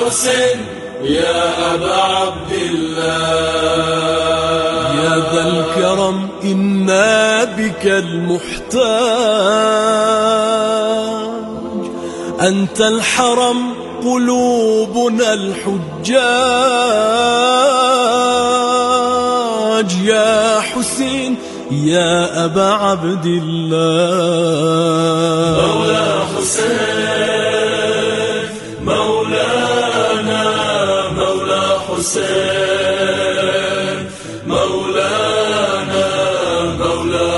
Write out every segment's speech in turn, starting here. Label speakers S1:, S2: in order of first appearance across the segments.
S1: حسين يا أبا عبد الله
S2: يا ذا الكرم إنا بك المحتاج أنت الحرم قلوبنا الحجاج يا حسين يا أبا عبد الله
S1: مولا حسين مولانا مولا حسين مولانا مولا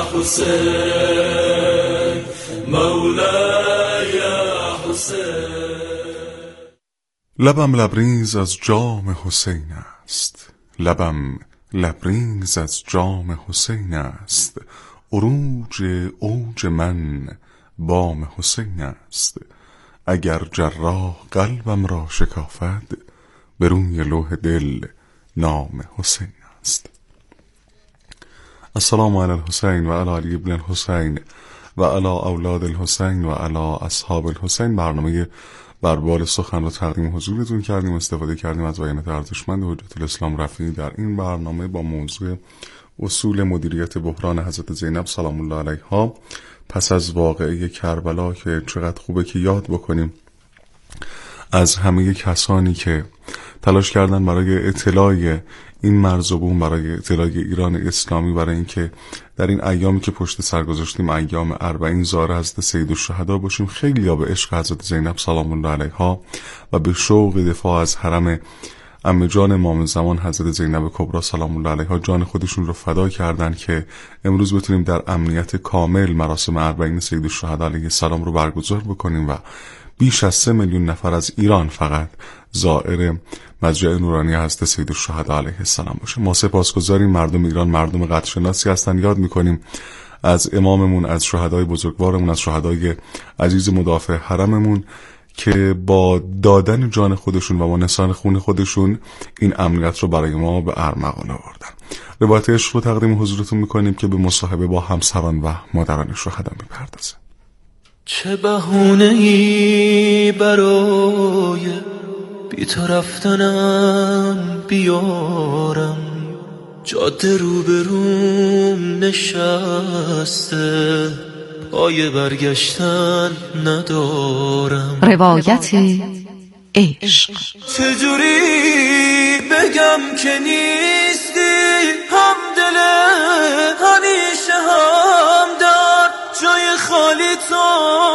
S1: حسين مولاي حسين.
S3: لبم لبریز از جام حسین است، لبم لبریز از جام حسین است، عروج اوج من بام حسین است. اگر جراح قلبم را شکافد، به روی لوح دل نام حسین است. السلام علی الحسین و علی علی ابن الحسین و علی اولاد الحسین و علی اصحاب الحسین. برنامه بربال سخن رو تقدیم حضورتون کردیم، استفاده کردیم از بیانات ارزشمند حجت الاسلام رفیعی در این برنامه با موضوع اصول مدیریت بحران حضرت زینب سلام الله علیها پس از واقعه کربلا، که چقدر خوبه که یاد بکنیم از همه کسانی که تلاش کردن برای اطلاع این مرز و بوم، برای اطلاع ایران اسلامی، برای اینکه در این ایامی که پشت سر گذاشتیم ایام 40 زار حضرت سیدالشهدا باشیم. خیلی ها به عشق حضرت زینب سلام الله علیها و به شوق دفاع از حرم عمه جان امام زمان حضرت زینب کبری سلام الله علیها جان خودشون رو فدا کردن که امروز بتونیم در امنیت کامل مراسم 40 سیدالشهدا علیه السلام رو برگزار بکنیم و بیش از 3 میلیون نفر از ایران فقط زائر مسجد نورانی حضرت سیدالشهدا علیه السلام باشه. ما سپاسگزاریم. مردم ایران مردم قدرشناسی هستن. یاد میکنیم از اماممون، از شهدای بزرگوارمون، از شهدای عزیز مدافع حرممون که با دادن جان خودشون و با نثار خون خودشون این امنیت رو برای ما به ارمغان آوردن. روایت عشق رو تقدیم حضورتون میکنیم که به مصاحبه با همسران و مادران شهدا میپردازه.
S4: چه بهونه‌ای برای بی تو رفتنم بیارم، جاده روبروم نشسته، پای برگشتن ندارم.
S5: روایت عشق.
S4: چجوری بگم که نیستی همدل، همیشه همدار، جای خالی تو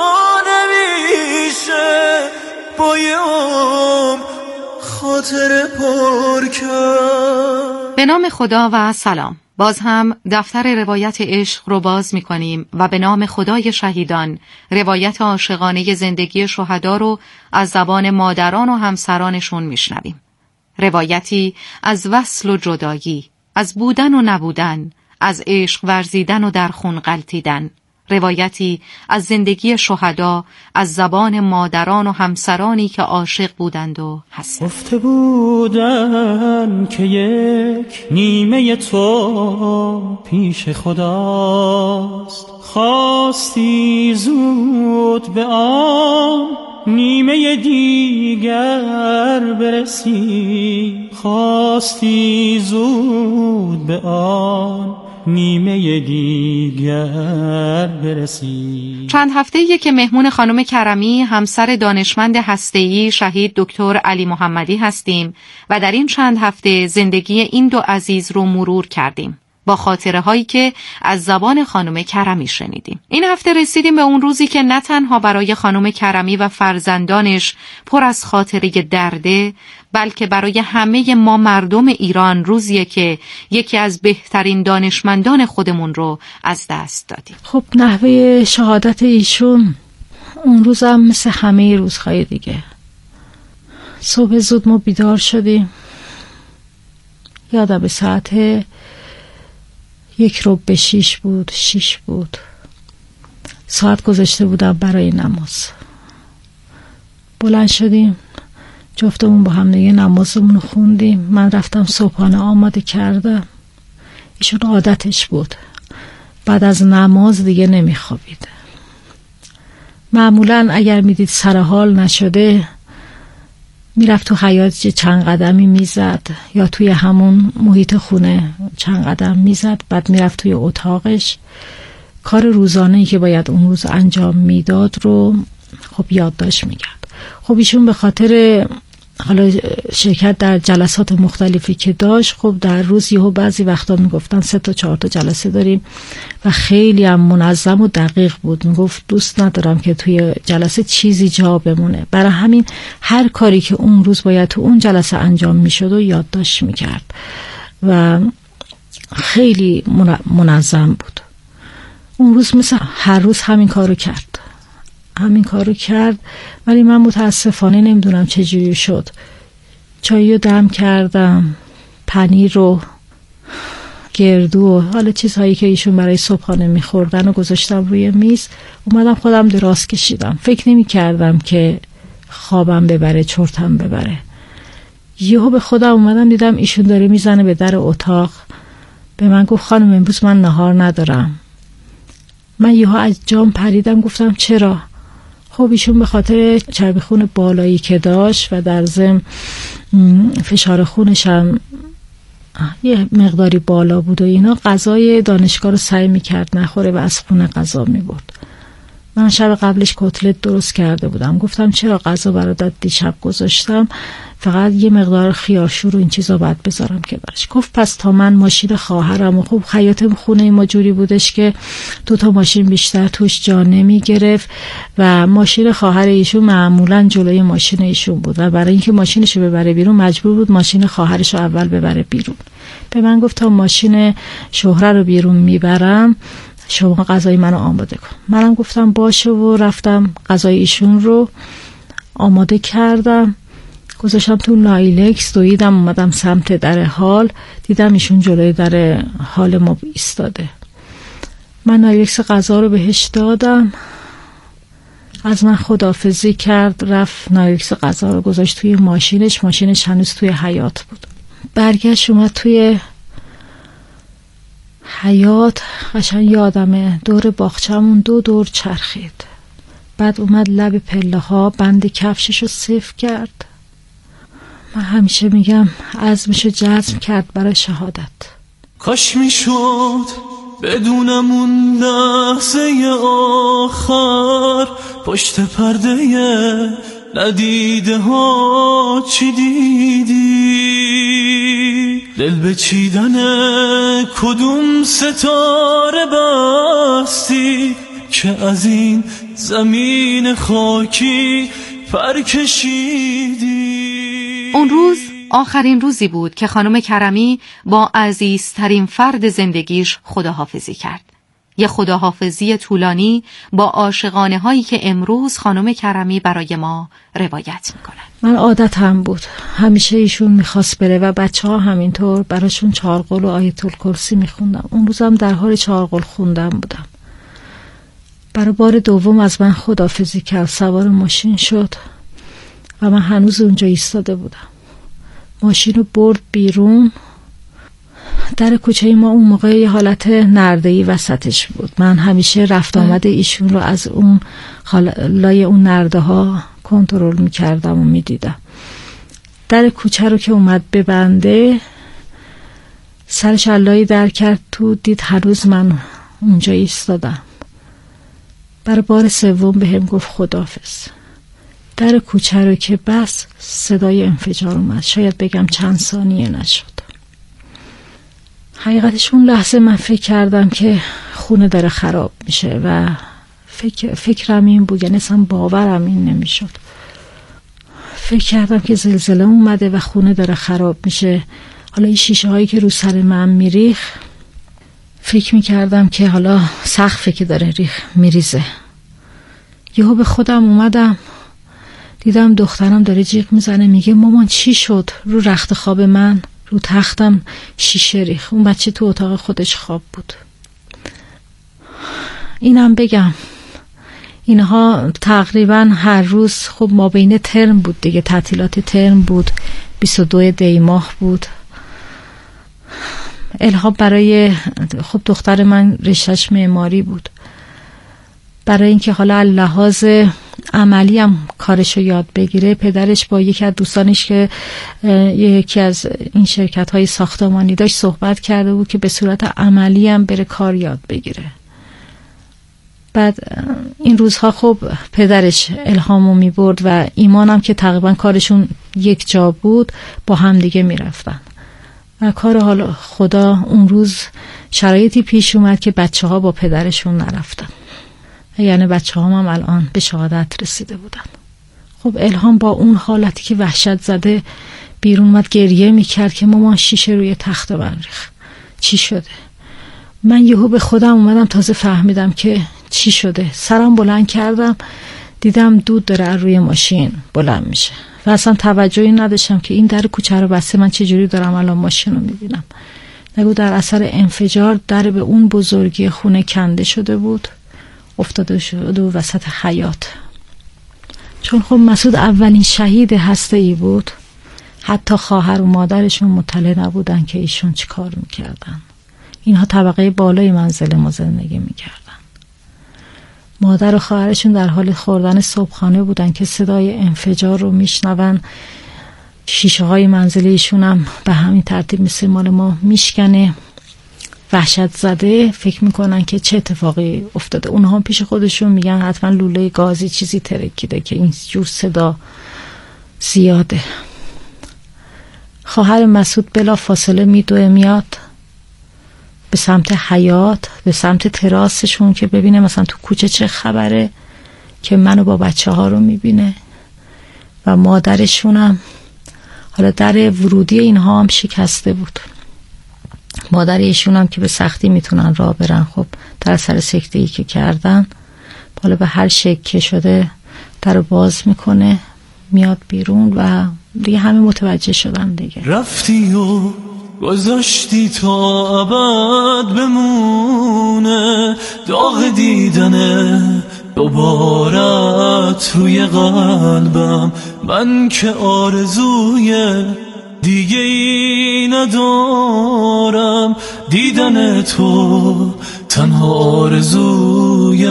S4: نمیشه با یه خاطر پر کرد.
S5: به نام خدا و سلام. باز هم دفتر روایت عشق رو باز می کنیم و به نام خدای شهیدان روایت عاشقانه زندگی شهدا رو از زبان مادران و همسرانشون می شنویم. روایتی از وصل و جدایی، از بودن و نبودن، از عشق ورزیدن و در خون غلطیدن. روایتی از زندگی شهدا از زبان مادران و همسرانی که عاشق بودند و هستند.
S6: گفته بودن که یک نیمه تو پیش خداست، خواستی زود به آن نیمه دیگر برسی، خواستی زود به آن نیمه دیگر برسی.
S5: چند هفته‌ایه که مهمون خانم کرمی، همسر دانشمند هسته‌ای شهید دکتر علی محمدی هستیم و در این چند هفته زندگی این دو عزیز رو مرور کردیم با خاطره هایی که از زبان خانم کرمی شنیدیم. این هفته رسیدیم به اون روزی که نه تنها برای خانم کرمی و فرزندانش پر از خاطره درده، بلکه برای همه ما مردم ایران روزیه که یکی از بهترین دانشمندان خودمون رو از دست دادیم.
S7: خب نحوه شهادت ایشون اون روزم مثل همه روزهای دیگه، صبح زود ما بیدار شدیم. یادم به ساعت 5:45 بود، 6 بود، ساعت گذاشته بودم برای نماز. بلند شدیم، جفتمون با هم دیگه نمازمون رو خوندیم. من رفتم صبحانه آماده کردم. ایشون عادتش بود بعد از نماز دیگه نمیخوابید. معمولا اگر میدید سر حال نشده میرفت تو حیاط چند قدمی میزد یا توی همون محیط خونه چند قدم میزد، بعد میرفت توی اتاقش کار روزانه‌ای که باید اون روز انجام میداد رو خب یادداشت میکرد. خب ایشون به خاطر حالا شرکت در جلسات مختلفی که داشت، خب در روز یهو بعضی وقتا میگفتن 3 تا 4 تا جلسه داریم و خیلی هم منظم و دقیق بود. میگفت دوست ندارم که توی جلسه چیزی جا بمونه، برای همین هر کاری که اون روز باید تو اون جلسه انجام میشد و یادداشت میکرد و خیلی منظم بود. اون روز مثل هر روز همین کارو کرد ولی من متاسفانه نمیدونم چجوری شد. چایی رو دم کردم، پنیر رو، گردو و حالا چیزهایی که ایشون برای صبحانه میخوردن و گذاشتم روی میز. اومدم خودم دراز کشیدم. فکر نمی کردم که خوابم ببره، چرتم ببره. یهو به خودم اومدم دیدم ایشون داره میزنه به در اتاق. به من گفت خانم امروز من نهار ندارم. من یهو از جام پریدم، گفتم چرا؟ خب ایشون به خاطر چربی خون بالایی که داشت و در ضمن فشار خونش هم یه مقداری بالا بود و اینا، غذای دانشگاه رو سعی میکرد نخوره و از خونه غذا میبرد. من شب قبلش کتلت درست کرده بودم، گفتم چرا غذا برات دیشب گذاشتم، فقط یه مقدار خیارشور و این چیزا باید بذارم که برش. گفت پس تا من ماشین خواهرم و خب حیات خونه ما جوری بودش که 2 تا ماشین بیشتر توش جا نمی گرفت و ماشین خواهر ایشون معمولا جلوی ماشین ایشون بود و برای اینکه ماشینشو ببره بیرون مجبور بود ماشین خواهرشو اول ببره بیرون. به من گفت تا ماشین شوهر رو بیرون میبرم شما غذای منو آماده کن. منم گفتم باشه و رفتم غذای ایشون رو آماده کردم، گذاشتم تو نایلکس، دویدم اومدم سمت در حال، دیدم ایشون جلوی در حال ما ایستاده. من نایلکس غذا رو بهش دادم، از من خداحافظی کرد، رفت نایلکس غذا رو گذاشت توی ماشینش هنوز توی حیاط بود. برگشت اومد توی حیاط، قشنگ یادمه دور باغچه‌مون 2 دور چرخید، بعد اومد لب پله ها بند کفشش رو صفر کرد. من همیشه میگم عزمشو جزم کرد برای شهادت.
S4: کاش میشد بدونم اون لحظه آخر پشت پرده ندیده ها چی دیدی، دل به چیدن کدوم ستاره بستی که از این زمین خاکی پر کشیدی.
S5: اون روز آخرین روزی بود که خانم کرمی با عزیزترین فرد زندگیش خداحافظی کرد. یه خداحافظی طولانی با عاشقانه هایی که امروز خانم کرمی برای ما روایت میکنن.
S7: من عادتم بود همیشه ایشون میخواست بره و بچه‌ها همینطور براشون چهارقل و آیت الکرسی میخوندم. اون روزم در حال چهارقل خوندم بودم. برای بار دوم از من خداحافظی کرد، سوار ماشین شد و من هنوز اونجا ایستاده بودم. ماشین رو برد بیرون. در کوچه ما اون موقع یه حالت نرده‌ای وسطش بود. من همیشه رفت آمد ایشون رو از اون لای اون نرده ها کنترل میکردم و میدیدم. در کوچه رو که اومد ببنده سرش علایی در کرد تو، دید هنوز من اونجا ایستادم. برای بار سوم به هم گفت خداحافظ. در کوچه رو که بس صدای انفجار اومد، شاید بگم چند ثانیه نشد. حقیقتش اون لحظه من فکر کردم که خونه داره خراب میشه و فکرم این بود، یعنی اصلا باورم این نمیشد. فکر کردم که زلزله اومده و خونه داره خراب میشه. حالا این شیشه هایی که رو سر من میریخ، فکر میکردم که حالا سقفه که داره میریزه. یهو به خودم اومدم، دیدم دخترم داره جیغ میزنه، میگه مامان چی شد؟ رو رخت خواب من رو تختم شیشه ریخ. اون بچه تو اتاق خودش خواب بود. اینم بگم اینها تقریبا هر روز، خب ما بین ترم بود دیگه، تعطیلات ترم بود، 22 دی ماه بود. الهام برای خب دختر من رشته‌اش معماری بود، برای اینکه حالا لحاظ عملی هم کارشو یاد بگیره، پدرش با یکی از دوستانش که یکی از این شرکت‌های ساختمانی داشت صحبت کرده بود که به صورت عملی هم بره کار یاد بگیره. بعد این روزها خب پدرش الهامو میبرد و ایمان هم که تقریبا کارشون یک جا بود با هم دیگه میرفتن و کار حالا خدا اون روز شرایطی پیش اومد که بچه ها با پدرشون نرفتن، یعنی بچه هم الان به شهادت رسیده بودن. خب الهام با اون حالتی که وحشت زده بیرون اومد، گریه میکرد که مامان شیشه روی تخت من ریخت، چی شده؟ من یهو به خودم اومدم، تازه فهمیدم که چی شده. سرم بلند کردم، دیدم دود داره روی ماشین بلند میشه و اصلا توجهی نداشتم که این در کوچه رو بسته، من چجوری دارم الان ماشین رو میبینم. نگو در اثر انفجار در به اون بزرگی خونه کنده شده بود، افتاده شده و وسط حیاط. چون خب مسعود اولین شهید هسته‌ای بود، حتی خواهر و مادرشون مطلع نبودن که ایشون چی کار میکردن. اینها طبقه بالای منزل ما زندگی میکردن. مادر و خواهرشون در حال خوردن صبحانه بودن که صدای انفجار رو میشنون. شیشه های منزلیشون هم به همین ترتیب مثل مال ما میشکنه. وحشت زده فکر میکنن که چه اتفاقی افتاده. اونها پیش خودشون میگن حتما لوله گازی چیزی ترکیده که این جور صدا زیاده. خواهر مسعود بلا فاصله میدوه میاد به سمت حیاط، به سمت تراسشون که ببینه مثلا تو کوچه چه خبره، که منو با بچه ها رو میبینه و مادرشونم. حالا در ورودی اینها هم شکسته بود. مادر ایشون هم که به سختی میتونن راه برن، خب در اثر سکته‌ای که کردن حالا به هر شکل شده در باز میکنه، میاد بیرون و دیگه همه متوجه شدن دیگه.
S4: رفتی و گذاشتی تا ابد بمونه داغ دیدنه دوبارت روی قلبم. من که آرزوی دیگه ای ندارم، دیدن تو تنها آرزوی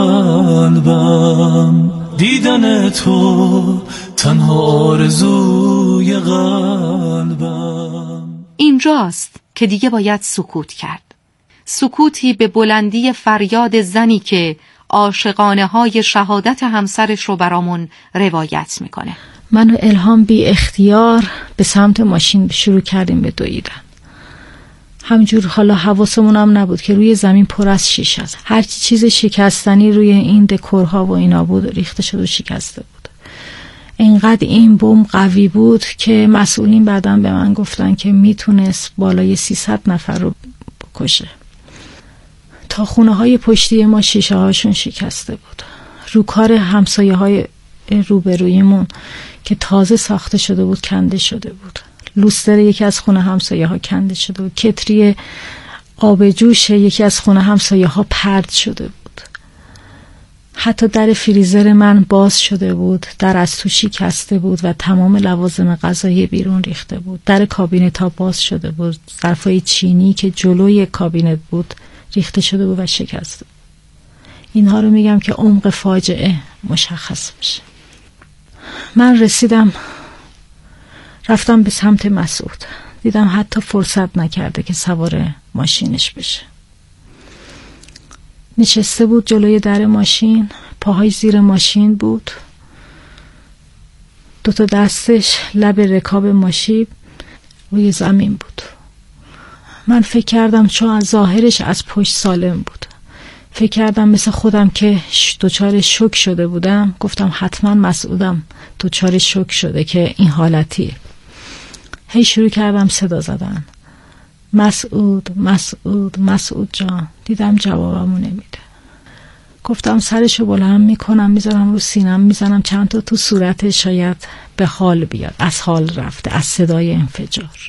S4: قلبم، دیدن تو تنها آرزوی قلبم.
S5: اینجاست که دیگه باید سکوت کرد. سکوتی به بلندی فریاد زنی که عاشقانه های شهادت همسرش رو برامون روایت میکنه.
S7: من و الهام بی اختیار به سمت ماشین شروع کردیم به دویدن. همجور حالا حواسمون هم نبود که روی زمین پر از شیشه است. هر چیز شکستنی روی این دکورها و اینا بود ریخته شد و شکسته بود. اینقدر این بمب قوی بود که مسئولین بعداً به من گفتن که میتونست بالای 300 نفر رو بکشه. تا خونه های پشتی ما شیشه هاشون شکسته بود. روکار همسایه های روبرویمون که تازه ساخته شده بود کنده شده بود. لوستر یکی از خونه همسایه ها کنده شده بود. کتری آب جوش یکی از خونه همسایه ها پرد شده بود. حتی در فریزر من باز شده بود، در از تو شکسته بود و تمام لوازم غذایی بیرون ریخته بود. در کابینت ها باز شده بود، ظرفای چینی که جلوی کابینت بود ریخته شده بود و شکسته بود. اینها رو میگم که عمق فاجعه مشخص بشه. من رفتم به سمت مسعود، دیدم حتی فرصت نکرده که سوار ماشینش بشه. نشسته بود جلوی در ماشین، پاهای زیر ماشین بود، 2 دستش لب رکاب ماشین روی زمین بود. من فکر کردم چون از ظاهرش از پشت سالم بود، فکر کردم مثل خودم که دچار شوک شده بودم. گفتم حتما مسعودم دچار شوک شده که این حالتیه. هی شروع کردم صدا زدن، مسعود مسعود مسعود جان. دیدم جوابمو نمیده. گفتم سرشو بلند میکنم میذارم رو سینم، میزنم چند تا تو صورتش، شاید به حال بیاد. از حال رفته از صدای انفجار.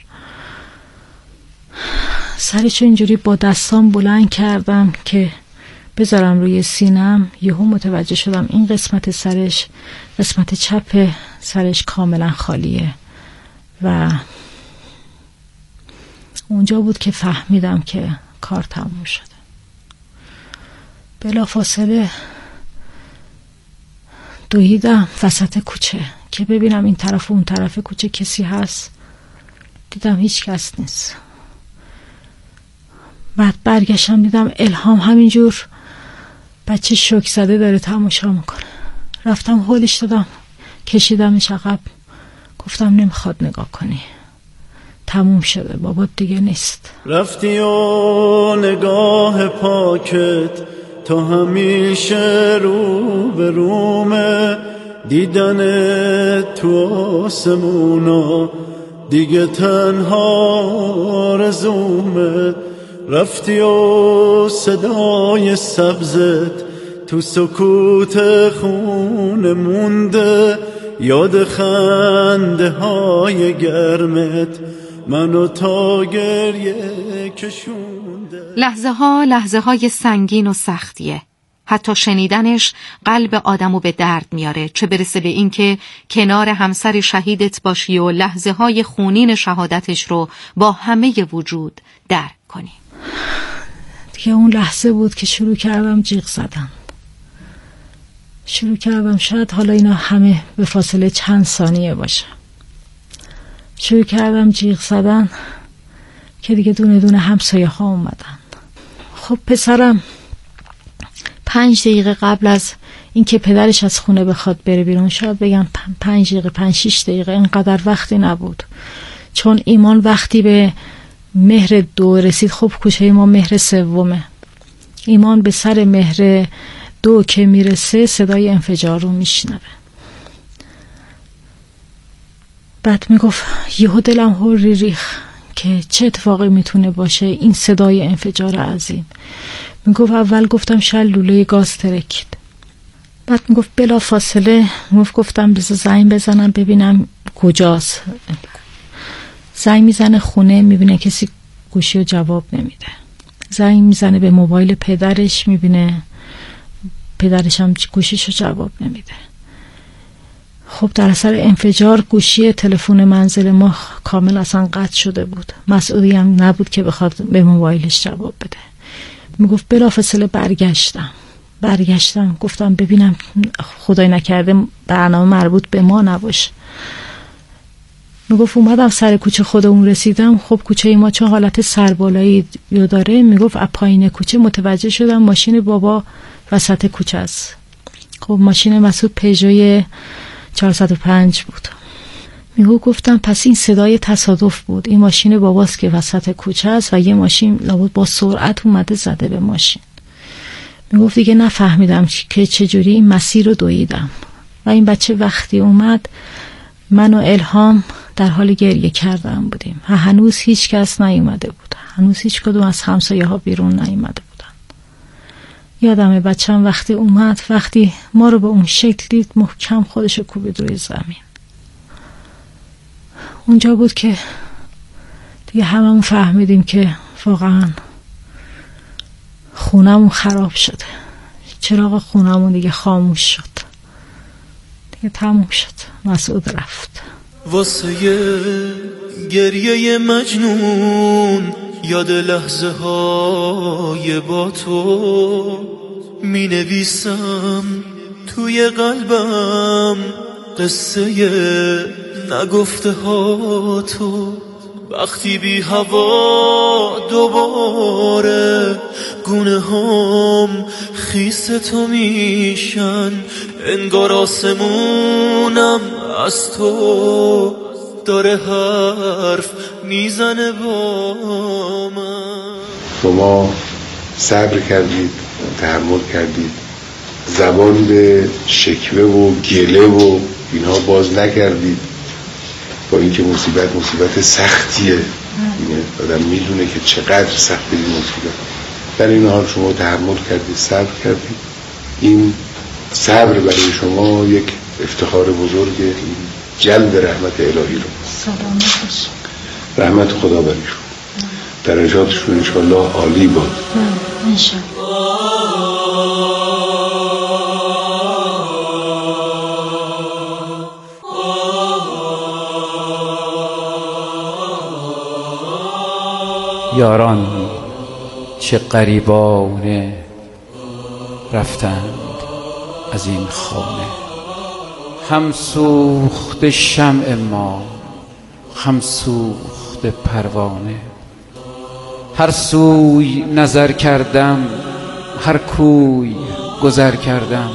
S7: سرشو اینجوری با دستام بلند کردم که بذارم روی سینم. یهو متوجه شدم این قسمت سرش، قسمت چپ سرش کاملا خالیه و اونجا بود که فهمیدم که کار تموم شده. بلافاصله دویدم وسط کوچه که ببینم این طرف و اون طرف کوچه کسی هست. دیدم هیچ کس نیست. بعد برگشتم دیدم الهام همینجور بچه شوک زده داره تماشا میکنه. رفتم هولش دادم، کشیدمش عقب، گفتم نمیخواد نگاه کنی، تموم شده، بابا دیگه نیست.
S8: رفتی و نگاه پاکت تا همیشه رو به رومه، دیدن تو آسمونا دیگه تنها آرزومه. رفتی و صدای سبزت تو سکوت خونه مونده، یاد خنده های گرمت منو تا گریه کشونده.
S5: لحظه های سنگین و سختیه. حتی شنیدنش قلب آدمو به درد میاره، چه برسه به این که کنار همسر شهیدت باشی و لحظه های خونین شهادتش رو با همه وجود درک کنی.
S7: دیگه اون لحظه بود که شروع کردم جیغ زدن. شروع کردم، شاید حالا اینا همه به فاصله چند ثانیه باشه، شروع کردم جیغ زدن که دیگه دونه دونه همسایه ها اومدن. خب پسرم 5 دقیقه قبل از اینکه پدرش از خونه بخواد بره بیرون، شاید بگم 5 دقیقه 5-6 دقیقه، اینقدر وقتی نبود، چون ایمان وقتی به مهر 2 رسید، خب کوچه ما مهر 3، ایمان به سر مهر 2 که میرسه صدای انفجار رو میشنوه. بعد میگفت یهو دلم هوری ریخ که چه اتفاقی میتونه باشه این صدای انفجار عظیم. میگفت اول گفتم شاید لوله گاز ترکید. بعد میگفت بلا فاصله گفتم بذار زنگ بزنم ببینم کجاست. زنگ میزنه خونه، میبینه کسی گوشی رو جواب نمیده. زنگ میزنه به موبایل پدرش، میبینه پدرش هم گوشیشو جواب نمیده. خب در اثر انفجار گوشی تلفن منزل ما کامل اصلا قطع شده بود. مسعودی هم نبود که بخواد به موبایلش جواب بده. میگفت بلافاصله برگشتم گفتم ببینم خدای نکرده برنامه مربوط به ما نباشه. میگفت اومدم سر کوچه خودمون رسیدم. خب کوچه ما چون حالت سربالایی داره، میگفت از پایین کوچه متوجه شدم ماشین بابا وسط کوچه است. خب ماشین مسعود پژو 405 بود. گفتم پس این صدای تصادف بود، این ماشین باباست که وسط کوچه است و یه ماشین لابد با سرعت اومده زده به ماشین. میگفت دیگه نفهمیدم که چجوری این مسیر رو دویدم و این بچه وقتی اومد من و الهام در حال گریه کردن بودیم. هنوز هیچ کس نیومده بود، هنوز هیچ کدوم از همسایه ها بیرون نیومده بودن. یادمه بچه‌م وقتی اومد، وقتی ما رو به اون شکل دید، محکم خودشو کوبید روی زمین. اونجا بود که دیگه هممون فهمیدیم که واقعا خونمون خراب شده، چراغ خونمون دیگه خاموش شد، دیگه تموم شد. مسعود رفت.
S4: واسه گریه مجنون یاد لحظه های با تو می نویسم توی قلبم قصه نگفته ها تو. وقتی بی هوا دوباره گونه هم خیس تو میشن، انگار آسمونم از تو داره حرف میزنه با من.
S9: شما صبر کردید، تحمل کردید، زبان به شکوه و گله و اینها باز نکردید، با اینکه مصیبت سختیه، آدم میدونه که چقدر سخته این مصیبت. در این حال شما تحمل کردید، صبر کردید. این صبر برای شما یک افتخار بزرگه، جلب رحمت الهی رو.
S7: سلامت باش.
S9: رحمت خدا بریشون، درجاتشون انشالله عالی باد.
S7: انشالله.
S10: یاران چه غریبانه رفتند از این خانه، هم سوخت شمع ما، هم سوخت پروانه. هر سوی نظر کردم، هر کوی گذر کردم،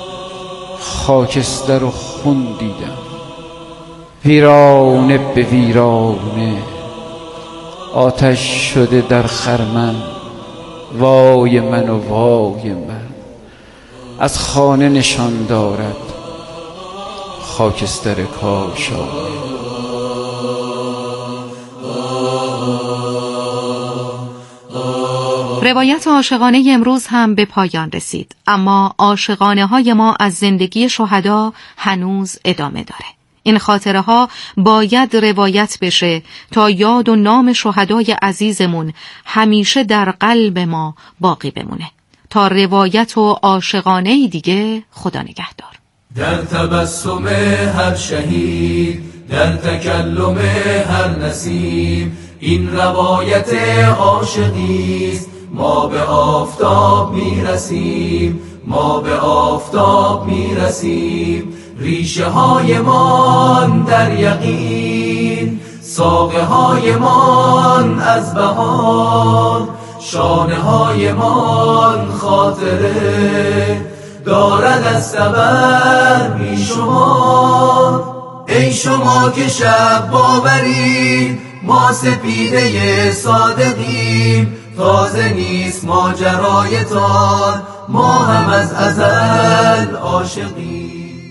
S10: خاکستر و خون دیدم. ویرانه به ویرانه، آتش شده در خرمن. وای من و وای من، از خانه نشان دارد خاکستر کاشانه.
S5: روایت عاشقانه امروز هم به پایان رسید، اما عاشقانه های ما از زندگی شهدا هنوز ادامه داره. این خاطره ها باید روایت بشه تا یاد و نام شهدای عزیزمون همیشه در قلب ما باقی بمونه. تا روایت و عاشقانه دیگه، خدا نگهدار.
S1: در تبسم هر شهید، در تکلم هر نسیم، این روایت عاشقیست. ما به آفتاب میرسیم، ما به آفتاب میرسیم. ریشه های من در یقین، ساقه های من از بهار. شانه های من خاطره دارد از صبر بی شمار. ای شما که شب باورید، ما سپیده صادقیم. تازه نیست ماجرایتان، ما هم از ازل عاشقیم.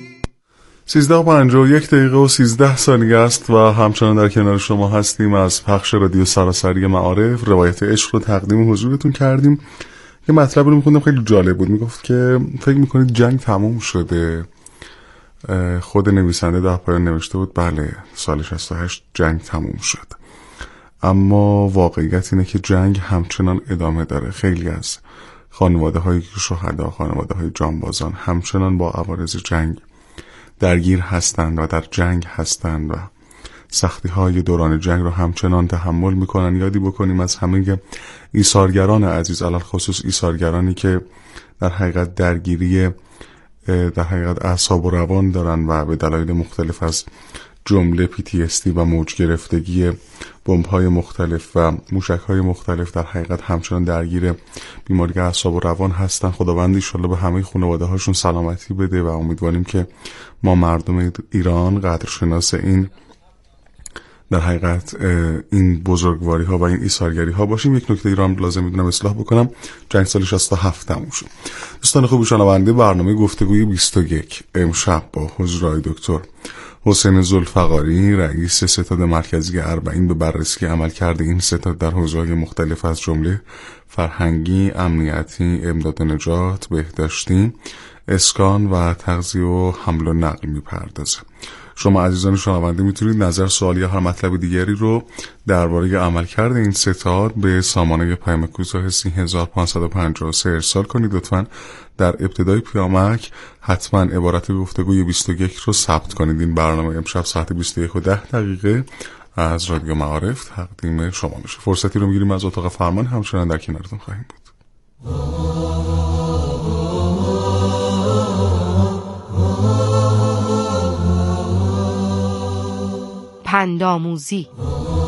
S3: 13:51 است و همچنان در کنار شما هستیم. از پخش رادیو سراسری معارف روایت عشق رو تقدیم حضورتون کردیم. یه مطلب رو میخوندم خیلی جالب بود. میگفت که فکر میکنید جنگ تموم شده؟ خود نویسنده در پایان نوشته بود بله، سال 68 جنگ تموم شد، اما واقعیت اینه که جنگ همچنان ادامه داره. خیلی از خانواده های شهدا، خانواده های جانبازان همچنان با عوارض جنگ درگیر هستند و در جنگ هستند و سختی های دوران جنگ رو همچنان تحمل میکنن. یادی بکنیم از همه ایثارگران عزیز، علل خصوص ایثارگرانی که در حقیقت درگیری در حقیقت اعصاب و روان دارن و به دلایل مختلف از جمله PTSD و موج گرفتگی، بمب‌های مختلف و موشک‌های مختلف در حقیقت همچنان درگیر بیماری اعصاب و روان هستن. خداوند ان شاءالله به همه خانواده‌هاشون سلامتی بده و امیدواریم که ما مردم ایران قدرشناس این در حقیقت این بزرگواری ها و این ایثارگری ها باشیم. یک نکته ای رو هم لازم میدونم اصلاح بکنم. جنگ سال 67 تموم شد. دوستان خوب شنونده برنامه گفتگوی 21 امشب با حضور دکتر حسین ذوالفقاری، رئیس ستاد مرکزی اربعین، به بررسی عملکرد این ستاد در حوزه‌های مختلف از جمله فرهنگی، امنیتی، امداد و نجات، بهداشتی، اسکان و تغذیه و حمل و نقل میپردازه. شما عزیزان شنونده میتونید نظر، سوال یا هر مطلب دیگری رو درباره عملکرد این ستاد به سامانه پیام کوتاه 3553 ارسال کنید. لطفاً در ابتدای پیامک حتما عبارت گفتگوی 21 رو ثبت کنید. این برنامه امشب ساعت 21:10 از رادیو معارف تقدیم شما میشه. فرصتی رو میگیریم از اتاق فرمان، همچنان در کنارتون خواهیم بود.
S5: پندآموزی.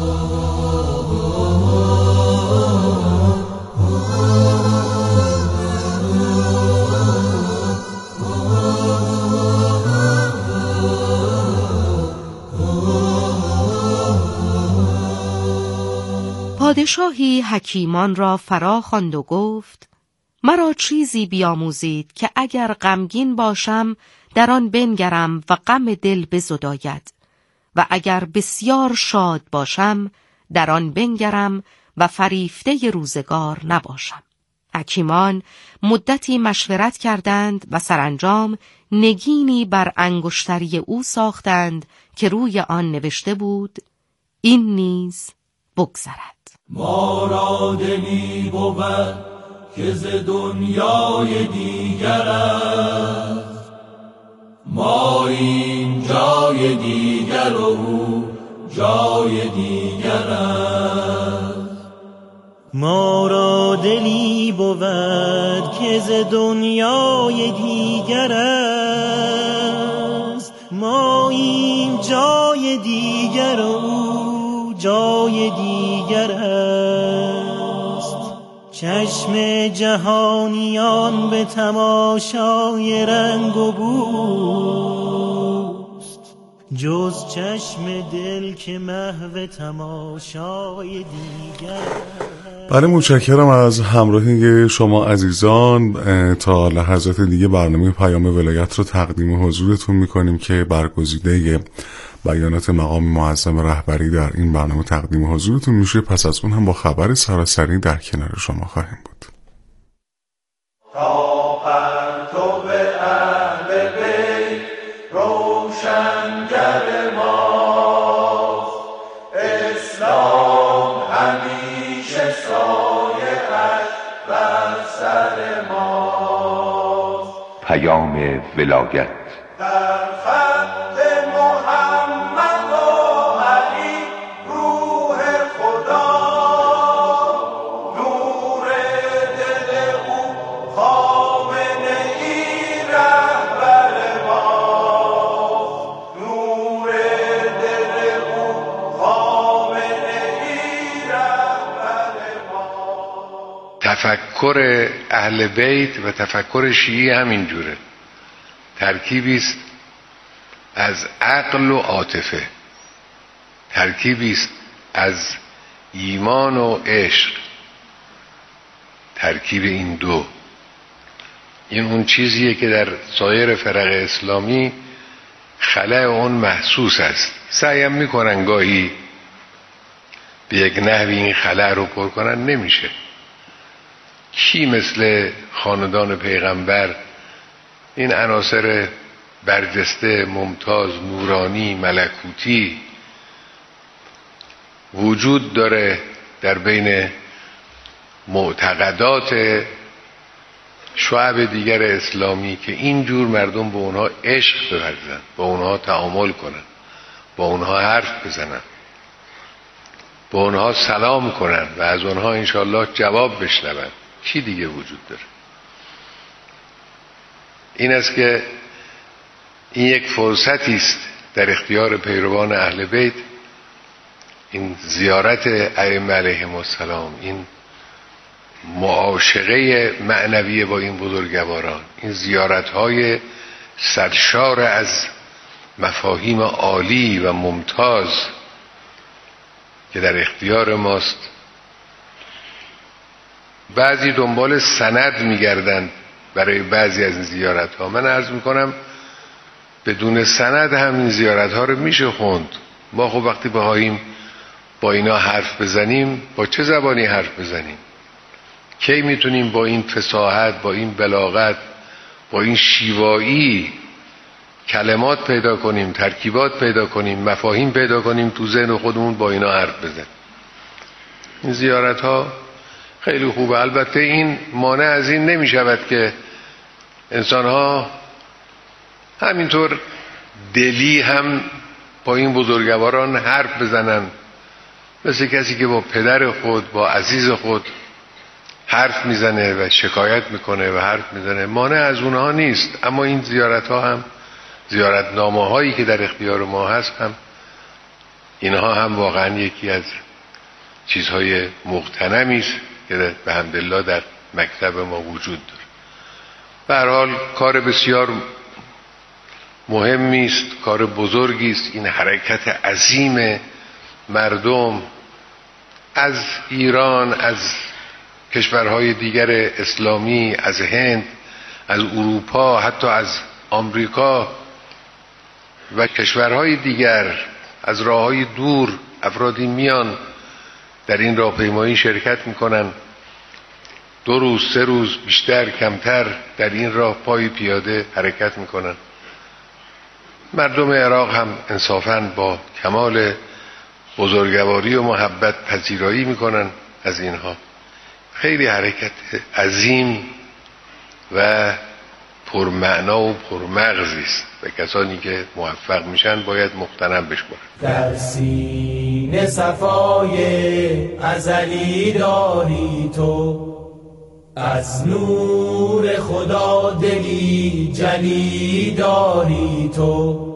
S5: پادشاهی حکیمان را فرا خواند و گفت: مرا چیزی بیاموزید که اگر غمگین باشم در آن بنگرم و غم دل بزداید، و اگر بسیار شاد باشم در آن بنگرم و فریفته روزگار نباشم. حکیمان مدتی مشورت کردند و سرانجام نگینی بر انگشتری او ساختند که روی آن نوشته بود: این نیز بگذرد.
S1: ما را دلی بود که ز دنیای دیگر است، ما این جای دیگر و او جای دیگر است.
S6: ما را دلی بود که ز دنیای دیگر است، ماییم جای دیگر و او جای دیگر است. چشم جهانیان به تماشای رنگ و بوست، جز چشم دل که محو تماشای دیگر.
S3: بله، متشکرم از همراهی شما عزیزان. تا لحظات دیگه برنامه پیام ولایت رو تقدیم حضورتون میکنیم که برگزیده بیانات مقام معظم رهبری در این برنامه تقدیم حضورتون میشه. پس از اون هم با خبر سراسری در کنار شما خواهیم بود.
S11: پیام ولایت
S1: در خط محمد و علی روح خدا، نور دل او خامنه ای رهبر ما، نور دل او خامنه ای رهبر ما.
S9: تفکر اهل بیت و تفکر شیعی همینجوره، ترکیبی است از عقل و عاطفه، ترکیبی است از ایمان و عشق. ترکیب این دو، این اون چیزیه که در سایر فرق اسلامی خلأ اون محسوس است. سعیم میکنن گاهی به یک نحوی این خلأ رو پر کنن، نمیشه. کی مثل خاندان پیغمبر این عناصر برجسته، ممتاز، نورانی، ملکوتی وجود داره در بین معتقدات شعب دیگر اسلامی که اینجور مردم به اونها عشق بورزن، با اونها تعامل کنن، با اونها حرف بزنن، با اونها سلام کنن و از اونها انشالله جواب بشنون. چی دیگه وجود داره؟ این است که این یک فرصتی است در اختیار پیروان اهل بیت، این زیارت ائمه علیهم السلام، این معاشقه معنوی با این بزرگواران، این زیارت‌های سرشار از مفاهیم عالی و ممتاز که در اختیار ماست. بعضی دنبال سند می‌گردند برای بعضی از این زیارت‌ها. من عرض می‌کنم بدون سند هم این زیارت‌ها رو میشه خوند. ما خب وقتی بخواهیم با اینا حرف بزنیم، با چه زبانی حرف بزنیم؟ کی میتونیم با این فصاحت، با این بلاغت، با این شیوایی کلمات پیدا کنیم، ترکیبات پیدا کنیم، مفاهیم پیدا کنیم تو ذهن خودمون با اینا حرف بزنیم؟ این زیارت‌ها خیلی خوبه. البته این مانع از این نمی شود که انسان‌ها همینطور دلی هم با این بزرگواران حرف بزنن، مثل کسی که با پدر خود، با عزیز خود حرف میزنه و شکایت میکنه و حرف میزنه. مانع از اونها نیست. اما این زیارت‌ها هم، زیارتنامه هایی که در اختیار ما هست، هم اینها هم واقعا یکی از چیزهای مغتنمی است که به حمدالله در مکتب ما وجود داره. به هر حال کار بسیار مهمی است، کار بزرگی است. این حرکت عظیم مردم از ایران، از کشورهای دیگر اسلامی، از هند، از اروپا، حتی از آمریکا و کشورهای دیگر، از راههای دور افرادی میان در این راهپیمایی شرکت میکنن. 2 روز 3 روز بیشتر کمتر در این راه پای پیاده حرکت میکنن. مردم عراق هم انصافاً با کمال بزرگواری و محبت پذیرایی میکنن از اینها. خیلی حرکت عظیم و پرمعنا و پرمغزی است و کسانی که موفق میشن باید مغتنم بشمارن.
S1: در سینه صفای ازلی داری تو، از نور خدا دلی جلی داری تو،